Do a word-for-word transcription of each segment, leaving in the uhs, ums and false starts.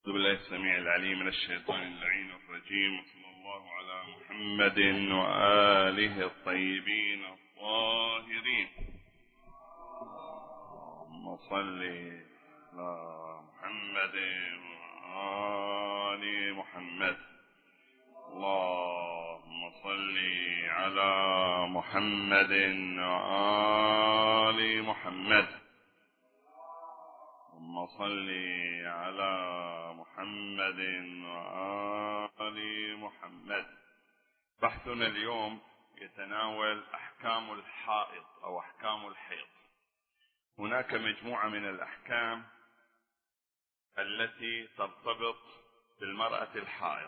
أعوذ بالله السميع العليم من الشيطان اللعين الرجيم. وصلى الله على محمد وآله الطيبين الطاهرين. اللهم صل على محمد وآل محمد. اللهم صل على محمد وآل محمد. اللهم صل على محمد وآل محمد. بحثنا اليوم يتناول أحكام الحائض أو أحكام الحيض. هناك مجموعة من الأحكام التي ترتبط بالمرأة الحائض.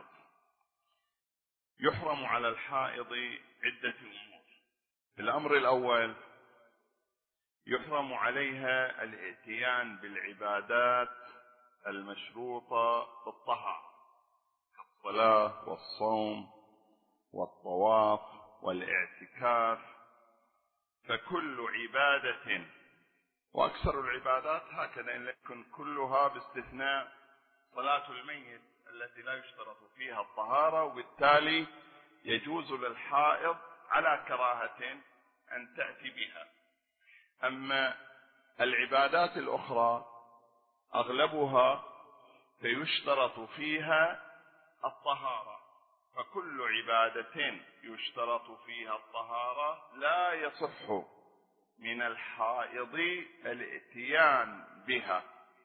يحرم على الحائض عدة أمور. الأمر الأول، يحرم عليها الاتيان بالعبادات المشروطة بالطهارة كالصلاة والصوم والطواف والاعتكاف. فكل عبادة، وأكثر العبادات هكذا، إن يكن كلها باستثناء صلاة الميت التي لا يشترط فيها الطهارة، وبالتالي يجوز للحائض على كراهة أن تأتي بها. أما العبادات الأخرى أغلبها فيشترط فيها الطهارة، فكل عبادة يشترط فيها الطهارة لا يصح من الحائض الاتيان بها.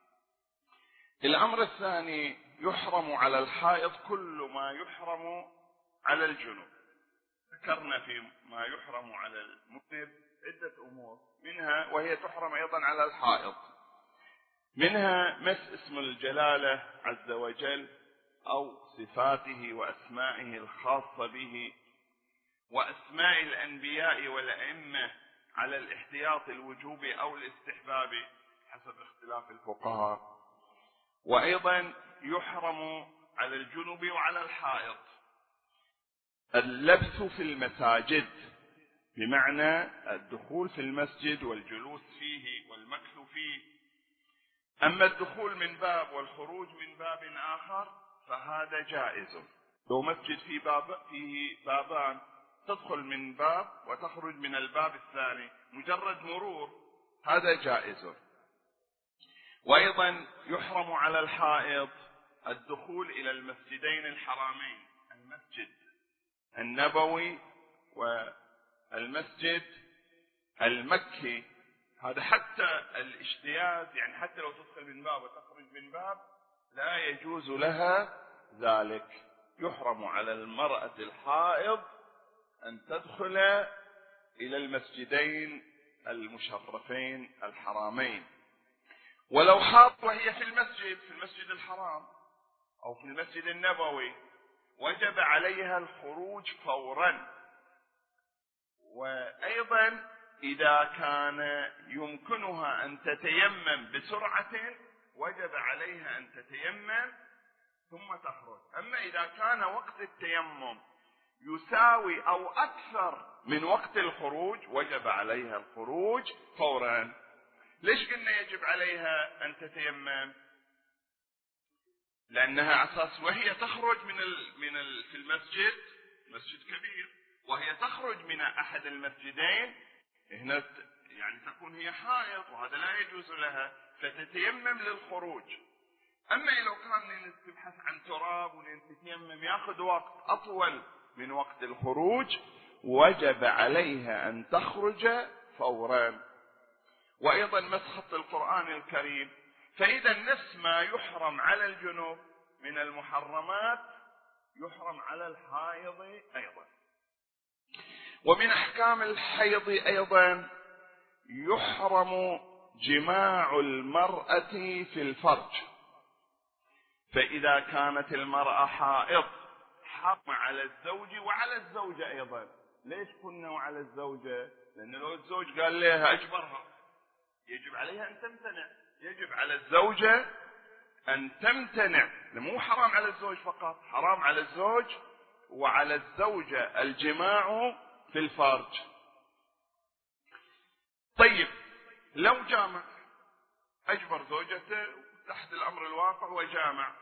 الأمر الثاني، يحرم على الحائض كل ما يحرم على الجنوب. ذكرنا في ما يحرم على المذنب عدة أمور، منها وهي تحرم أيضا على الحائض، منها مس اسم الجلالة عز وجل أو صفاته وأسمائه الخاصة به، وأسماء الأنبياء والأئمة على الاحتياط الوجوبي أو الاستحبابي حسب اختلاف الفقهاء. وأيضا يحرم على الجنوب وعلى الحائض اللبث في المساجد، بمعنى الدخول في المسجد والجلوس فيه والمكث فيه. أما الدخول من باب والخروج من باب آخر فهذا جائز. لو مسجد فيه باب فيه بابان، تدخل من باب وتخرج من الباب الثاني، مجرد مرور، هذا جائز. وأيضا يحرم على الحائض الدخول إلى المسجدين الحرامين، المسجد النبوي والمسجد المكي. هذا حتى الاجتياز، يعني حتى لو تدخل من باب وتخرج من باب لا يجوز لها ذلك. يحرم على المرأة الحائض أن تدخل إلى المسجدين المشرفين الحرامين. ولو حاضت وهي في المسجد في المسجد الحرام أو في المسجد النبوي وجب عليها الخروج فورا. وأيضا إذا كان يمكنها أن تتيمم بسرعة وجب عليها أن تتيمم ثم تخرج. أما إذا كان وقت التيمم يساوي أو أكثر من وقت الخروج وجب عليها الخروج فورا. ليش قلنا يجب عليها أن تتيمم؟ لأنها أساس وهي تخرج من ال من ال في المسجد، مسجد كبير، وهي تخرج من أحد المسجدين، هنا يعني تكون هي حائض وهذا لا يجوز لها، فتتيمم للخروج. أما لو كان تبحث عن تراب وتتيمم يأخذ وقت أطول من وقت الخروج وجب عليها أن تخرج فورا. وأيضا مسخط القرآن الكريم. فإذا نفس ما يحرم على الجنوب من المحرمات يحرم على الحائض أيضا. ومن أحكام الحيض أيضا يحرم جماع المرأة في الفرج. فإذا كانت المرأة حائض حرم على الزوج وعلى الزوجة أيضا. ليش قلنا وعلى الزوجة؟ لأن لو الزوج قال لها أجبرها يجب عليها أن تمتنع. يجب على الزوجة أن تمتنع، مو حرام على الزوج فقط، حرام على الزوج وعلى الزوجة الجماع في الفرج. طيب لو جامع، أجبر زوجته تحت الأمر الواقع وجامع،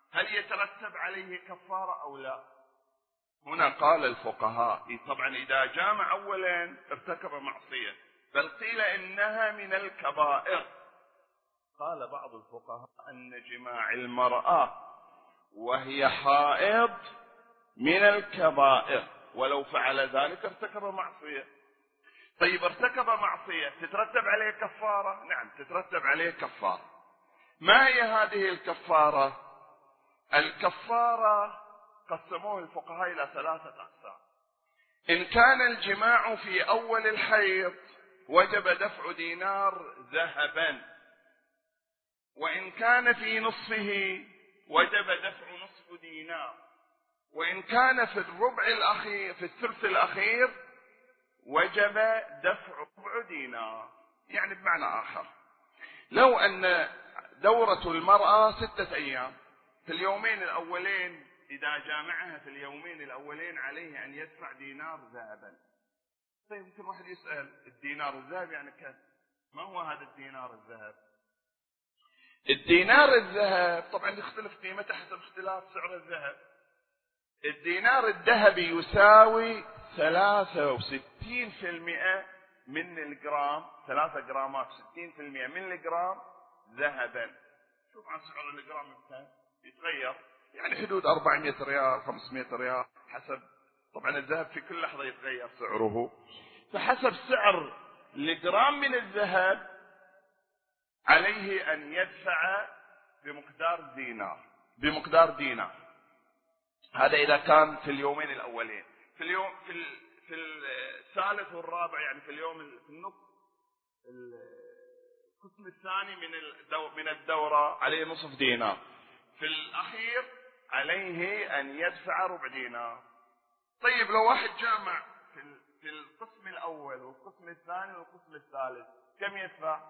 هل يترتب عليه كفارة أو لا؟ هنا قال الفقهاء طبعا إذا جامع أولا ارتكب معصية، بل قيل إنها من الكبائر. قال بعض الفقهاء أن جماع المرأة وهي حائض من الكبائر، ولو فعل ذلك ارتكب معصية. طيب ارتكب معصية تترتب عليه كفارة؟ نعم تترتب عليه كفارة. ما هي هذه الكفارة؟ الكفارة قسموه الفقهاء إلى ثلاثة أقسام. إن كان الجماع في أول الحيض وجب دفع دينار ذهبا، وإن كان في نصفه وجب دفع نصف دينار، وإن كان في الربع الأخير في الثلث الأخير وجب دفع ربع دينار. يعني بمعنى آخر، لو أن دورة المرأة ستة أيام، في اليومين الأولين إذا جامعها في اليومين الأولين عليه أن يدفع دينار ذهبا. طيب يمكن واحد يسأل الدينار الذهب يعني كم؟ ما هو هذا الدينار الذهب؟ الدينار الذهب طبعا يختلف قيمته حسب اختلاف سعر الذهب. الدينار الذهبي يساوي ثلاثة وستين بالمئة من الجرام، ثلاثة جرامات ستين بالمئة من الجرام ذهبا. شوف عن سعر الجرام كم يتغير، يعني حدود أربعمائة ريال خمسمائة ريال حسب، طبعا الذهب في كل لحظة يتغير سعره، فحسب سعر الجرام من الذهب عليه أن يدفع بمقدار دينار بمقدار دينار. هذا إذا كان في اليومين الأولين. في اليوم في في الثالث والرابع، يعني في اليوم في النصف القسم الثاني من من الدورة عليه نصف دينار. في الأخير عليه أن يدفع ربع دينار. طيب لو واحد جامع في في القسم الأول والقسم الثاني والقسم الثالث كم يدفع؟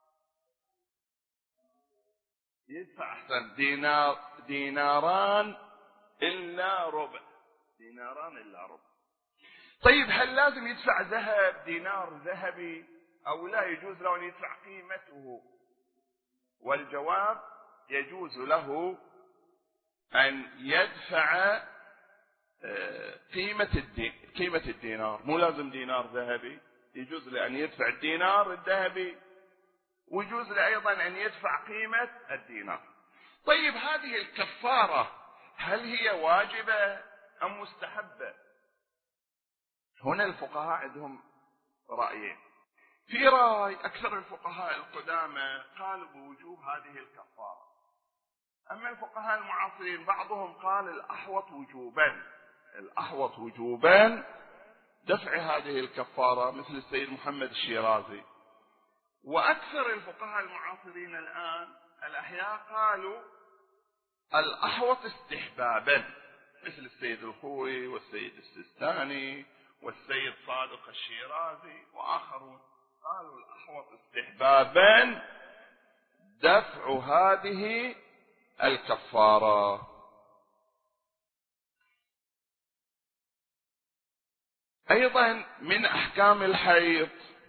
يدفع أحسن دينار ديناران إلا ربع ديناران إلا ربع. طيب هل لازم يدفع ذهب دينار ذهبي أو لا يجوز له أن يدفع قيمته؟ والجواب يجوز له أن يدفع قيمة الدين قيمة الدينار، مو لازم دينار ذهبي، يجوز له أن يدفع الدينار الذهبي، ويجوز له أيضا أن يدفع قيمة الدينار. طيب هذه الكفارة هل هي واجبة أم مستحبة؟ هنا الفقهاء عندهم رأيين. في رأي أكثر الفقهاء القدامى قالوا بوجوب هذه الكفارة، أما الفقهاء المعاصرين بعضهم قال الأحوط وجوبا الأحوط وجوبا دفع هذه الكفارة، مثل السيد محمد الشيرازي. وأكثر الفقهاء المعاصرين الآن الأحياء قالوا الأحوط استحبابا، مثل السيد الخوي والسيد السيستاني والسيد صادق الشيرازي وآخرون، قالوا الأحوط استحبابا دفع هذه الكفارة. أيضا من أحكام الحيض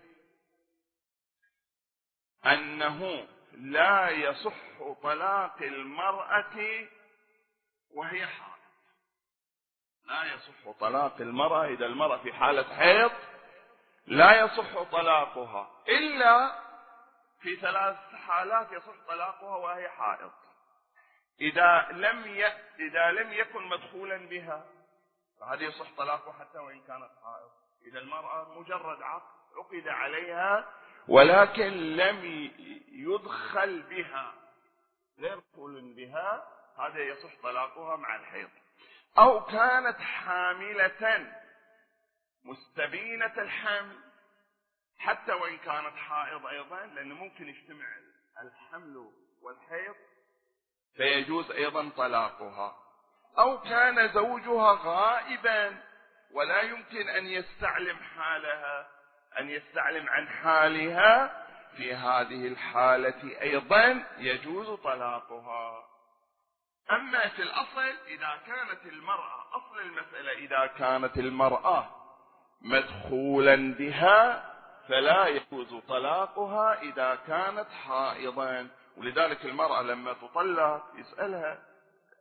أنه لا يصح طلاق المرأة وهي حائض. لا يصح طلاق المرأة إذا المرأة في حالة حيض لا يصح طلاقها إلا في ثلاث حالات يصح طلاقها وهي حائض. إذا لم ي... إذا لم يكن مدخولا بها فهذا يصح طلاقها حتى وإن كانت حائض. إذا المرأة مجرد عقد عقد عليها ولكن لم يدخل بها غير مدخول بها، هذا يصح طلاقها مع الحيض. أو كانت حاملة مستبينة الحمل حتى وإن كانت حائض أيضا، لأنه ممكن يجتمع الحمل والحيض فيجوز أيضا طلاقها. أو كان زوجها غائبا ولا يمكن أن يستعلم حالها أن يستعلم عن حالها، في هذه الحالة أيضا يجوز طلاقها. أما في الأصل إذا كانت المرأة أصل المسألة إذا كانت المرأة مدخولا بها فلا يجوز طلاقها إذا كانت حائضا. ولذلك المرأة لما تطلق يسألها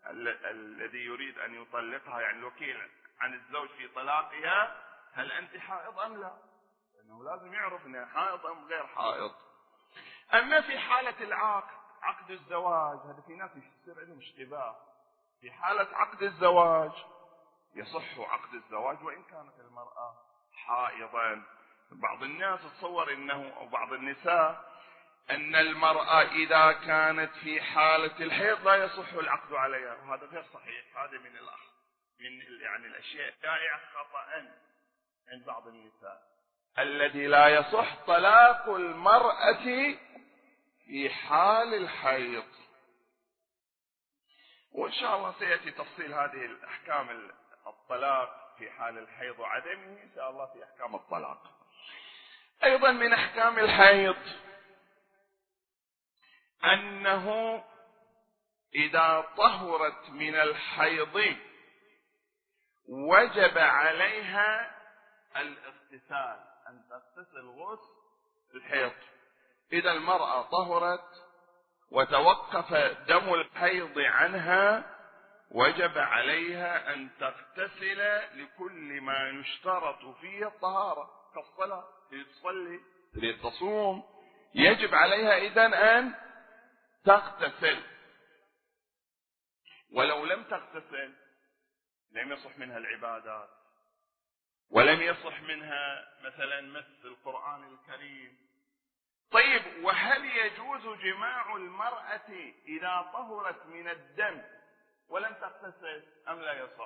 ال- الذي يريد أن يطلقها، يعني الوكيل عن الزوج في طلاقها، هل أنت حائض أم لا؟ لأنه لازم يعرف أنها حائض أم غير حائض. أما في حالة العقد، عقد الزواج، هذا في ناس يصير عندهم اشتباه. في حالة عقد الزواج يصح عقد الزواج وإن كانت المرأة حائضا. بعض الناس تصور أنه، أو بعض النساء، أن المرأة إذا كانت في حالة الحيض لا يصح العقد عليها، وهذا غير صحيح. هذا من الأخ من يعني الأشياء الشائعة خطأ عند بعض النساء. الذي لا يصح طلاق المرأة في حال الحيض، وإن شاء الله سيأتي تفصيل هذه الأحكام الطلاق في حال الحيض وعدمه إن شاء الله في أحكام الطلاق. أيضا من أحكام الحيض أنه إذا طهرت من الحيض وجب عليها الاغتسال، أن تغتسل غسل الحيض. إذا المرأة طهرت وتوقف دم الحيض عنها وجب عليها أن تغتسل لكل ما يشترط فيه الطهارة، كالصلاة، لتصلي، لتصوم، يجب عليها إذن أن تغتسل. ولو لم تغتسل لم يصح منها العبادات، ولم يصح منها مثلا مس القرآن الكريم. طيب، وهل يجوز جماع المرأة إذا طهرت من الدم ولم تغتسل أم لا يصح؟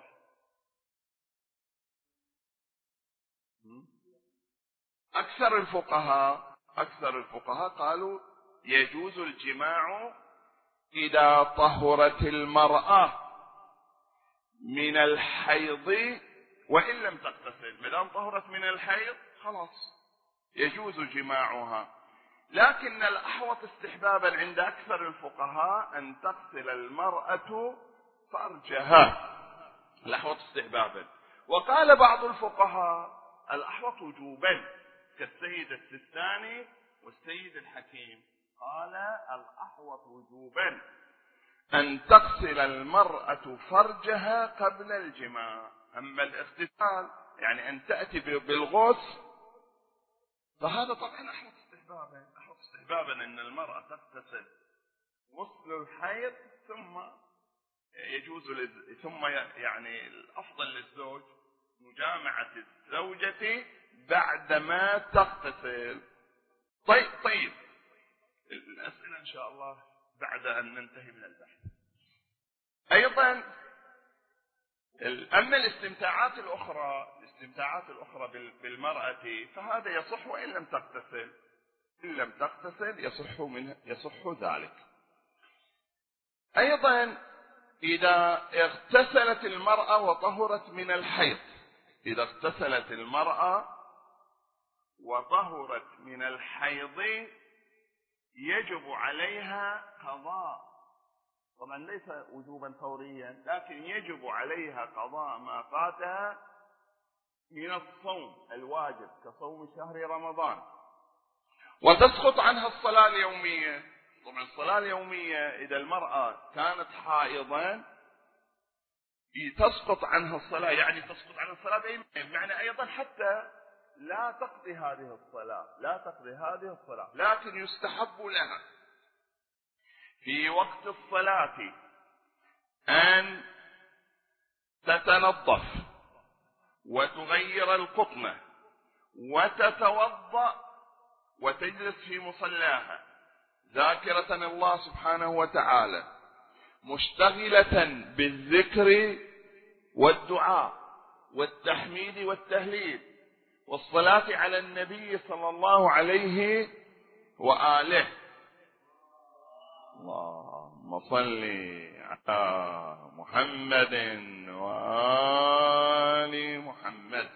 أكثر الفقهاء أكثر الفقهاء قالوا يجوز الجماع إذا طهرت المرأة من الحيض وإن لم تغتسل. ما دام طهرت من الحيض خلاص يجوز جماعها. لكن الأحوط استحبابا عند أكثر الفقهاء أن تغسل المرأة فرجها، الأحوط استحبابا. وقال بعض الفقهاء الأحوط وجوبا، كالسيد السستاني والسيد الحكيم، قال الأحوط وجوبا أن تغسل المرأة فرجها قبل الجماع. أما الاغتسال يعني أن تأتي بالغسل فهذا طبعا أحوط استحبابا أحوط استحبابا أن المرأة تغتسل غسل الحيض، ثم يجوز لز... ثم يعني الأفضل للزوج مجامعة الزوجة بعدما تغتسل. طيب طيب الأسئلة إن شاء الله بعد أن ننتهي من البحث. أيضا أما الاستمتاعات الأخرى الاستمتاعات الأخرى بالمرأة فهذا يصح وإن لم تغتسل، إن لم تغتسل يصح منه يصح ذلك. أيضا إذا اغتسلت المرأة وطهرت من الحيض، إذا اغتسلت المرأة وطهرت من الحيض يجب عليها قضاء، طبعا ليس وجوبا فوريا، لكن يجب عليها قضاء ما فاتها من الصوم الواجب كصوم شهر رمضان، وتسقط عنها الصلاة اليومية. طبعا الصلاة اليومية إذا المرأة كانت حائضا تسقط عنها الصلاة، يعني تسقط عنها الصلاة بمعنى أيضا حتى لا تقضي هذه الصلاة لا تقضي هذه الصلاة لكن يستحب لها في وقت الصلاة أن تتنظف وتغير القطنة وتتوضأ وتجلس في مصلاها ذاكرة الله سبحانه وتعالى، مشتغلة بالذكر والدعاء والتحميد والتهليل والصلاة على النبي صلى الله عليه وآله. اللهم صل على محمد وآل محمد.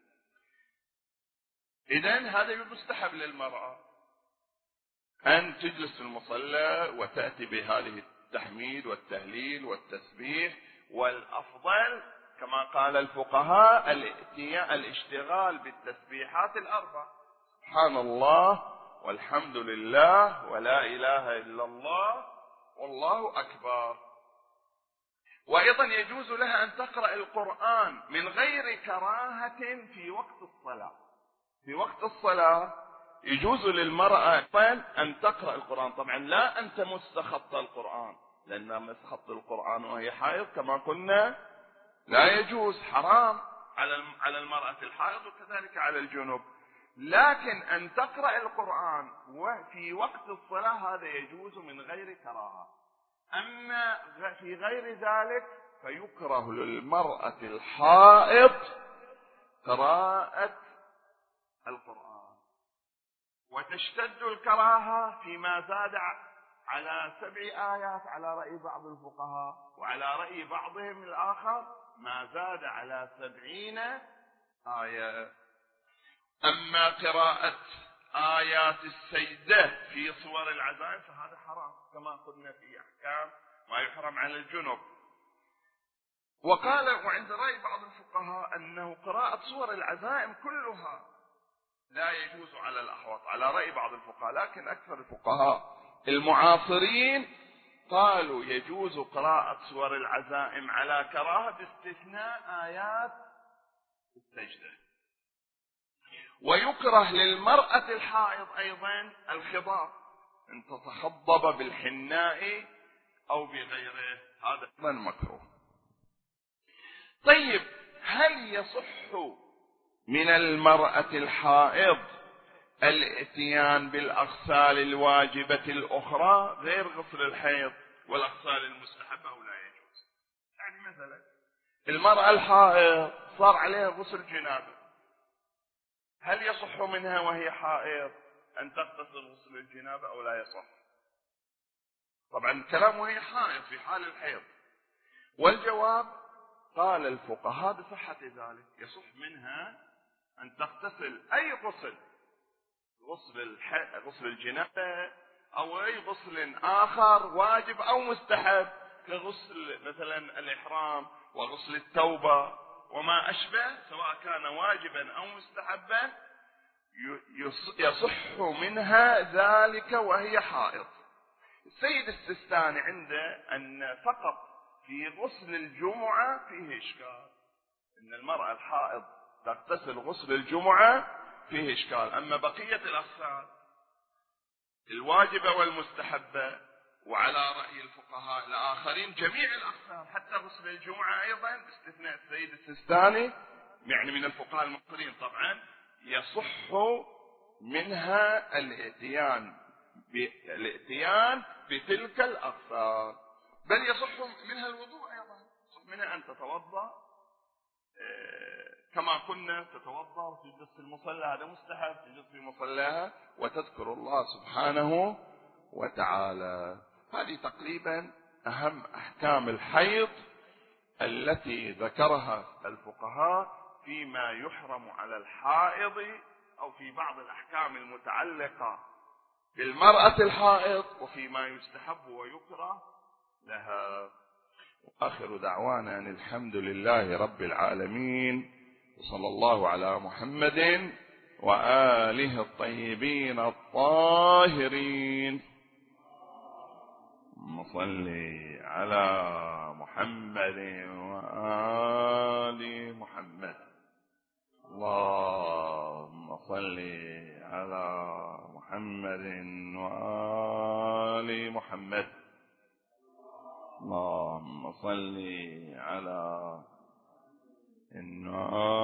إذن هذا يستحب للمرأة أن تجلس في المصلى وتأتي بهذه التحميد والتهليل والتسبيح، والأفضل كما قال الفقهاء الاشتغال بالتسبيحات الأربع، سبحان الله والحمد لله ولا إله إلا الله والله أكبر. وأيضا يجوز لها أن تقرأ القرآن من غير كراهة في وقت الصلاة. في وقت الصلاة يجوز للمرأة أن تقرأ القرآن، طبعا لا أن تمس خط القرآن، لأن مس خط القرآن وهي حائض كما قلنا لا يجوز، حرام على المرأة الحائض وكذلك على الجنوب. لكن أن تقرأ القرآن وفي وقت الصلاة هذا يجوز من غير كراهة. أما في غير ذلك فيكره للمرأة الحائض قراءة القرآن، وتشتد الكراهة فيما زاد على سبع آيات على رأي بعض الفقهاء، وعلى رأي بعضهم الآخر ما زاد على سبعين آية. أما قراءة آيات السجدة في صور العزائم فهذا حرام كما قلنا في أحكام ما يحرم على الجنب. وقال وعند رأي بعض الفقهاء أنه قراءة صور العزائم كلها لا يجوز على الأحوط على رأي بعض الفقهاء، لكن أكثر الفقهاء المعاصرين قالوا يجوز قراءة صور العزائم على كراهة باستثناء آيات السجدة. ويكره للمرأة الحائض أيضا الخضاب، أن تتخضب بالحناء أو بغيره، هذا أيضا مكروه. طيب هل يصح من المرأة الحائض الاتيان بالأغسال الواجبة الأخرى غير غسل الحيض والأغسال المستحبة أو لا يجوز؟ يعني مثلا المرأة الحائض صار عليها غسل جنابة، هل يصح منها وهي حائض أن تغتسل غسل الجنابة أو لا يصح؟ طبعا الكلام وهي حائض في حال الحيض، والجواب قال الفقهاء بصحة ذلك، يصح منها أن تغتسل أي غسل، غسل غسل الجنابة أو أي غسل آخر واجب أو مستحب، كغسل مثلا الإحرام وغسل التوبة وما أشبه، سواء كان واجبا أو مستحبا يصح منها ذلك وهي حائض. السيد السيستاني عنده أن فقط في غسل الجمعة فيه إشكال، إن المرأة الحائض تغتسل غسل الجمعة فيه إشكال، أما بقية الأغسال الواجبة والمستحبة وعلى رأي الفقهاء الآخرين جميع الأغسال حتى غسل الجمعة أيضا باستثناء السيد السيستاني يعني من الفقهاء المصريين طبعا يصح منها الاتيان بالاتيان بتلك الأغسال، بل يصح منها الوضوء أيضا، يصح منها أن تتوضأ كما كنا تتوضأ وتجلس في المصلى، هذا مستحب، تجلس في مصلاها وتذكر الله سبحانه وتعالى. هذه تقريبا أهم أحكام الحيض التي ذكرها الفقهاء فيما يحرم على الحائض أو في بعض الأحكام المتعلقة بالمرأة الحائض وفيما يستحب ويكره لها. آخر دعوانا أن الحمد لله رب العالمين، وصلى الله على محمد وآله الطيبين الطاهرين. صل على محمد وآل محمد. اللهم صل على محمد وآل محمد. اللهم صل على إن